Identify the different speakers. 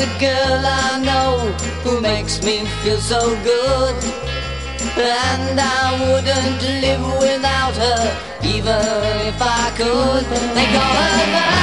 Speaker 1: a girl I know who makes me feel so good, and I wouldn't live without her, even if I could. They call her